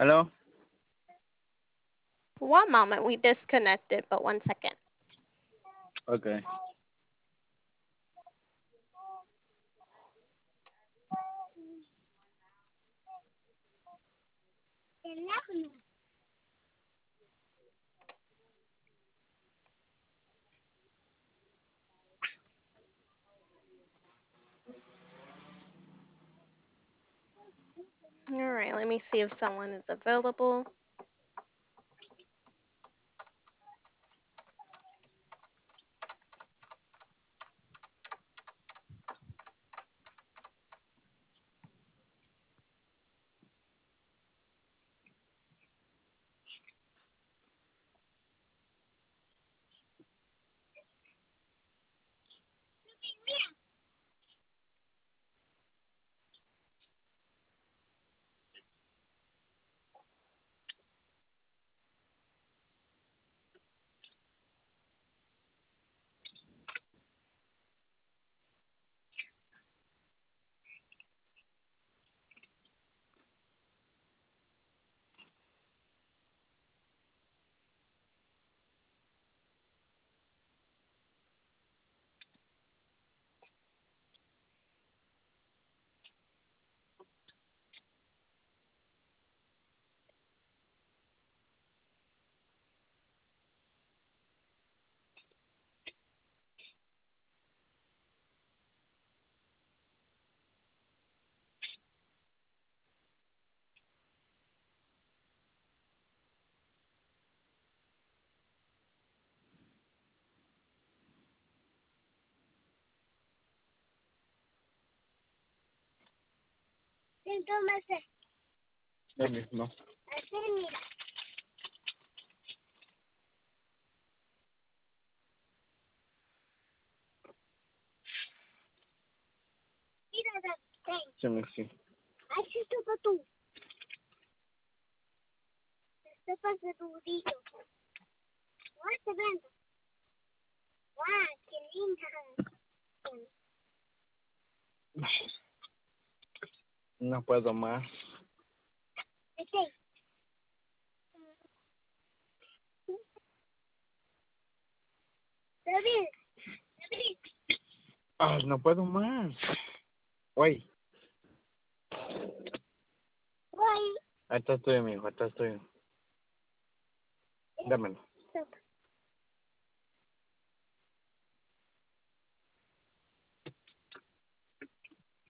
¿Aló? One moment, we disconnected, but 1 second. Ok. All right, let me see if someone is available. Lo mismo. Se me fue. No puedo más. Ay, no puedo más. Oye. Ahí está tuyo, mijo. Ahí está tuyo. Dámelo.